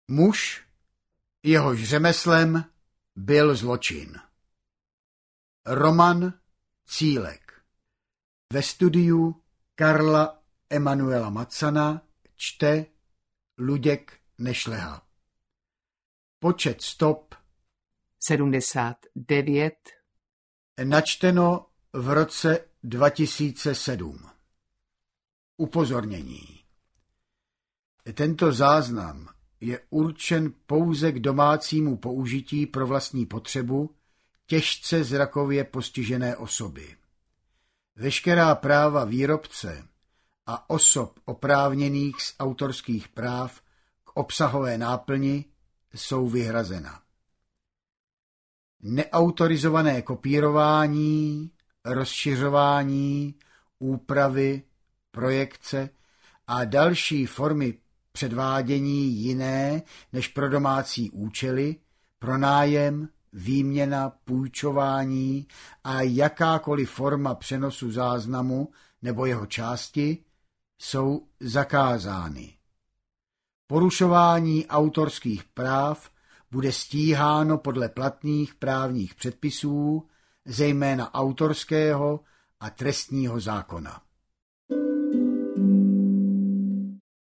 Muž, jehož řemeslem byl zločin. Roman Cílek. Ve studiu Karla Emanuela Macana čte Luděk Nešleha. Počet stop 79. Načteno v roce 2007. Upozornění. Tento záznam je určen pouze k domácímu použití pro vlastní potřebu těžce zrakově postižené osoby. Veškerá práva výrobce a osob oprávněných z autorských práv k obsahové náplni jsou vyhrazena. Neautorizované kopírování, rozšiřování, úpravy, projekce a další formy předvádění jiné než pro domácí účely, pronájem, výměna, půjčování a jakákoliv forma přenosu záznamu nebo jeho části jsou zakázány. Porušování autorských práv bude stíháno podle platných právních předpisů, zejména autorského a trestního zákona.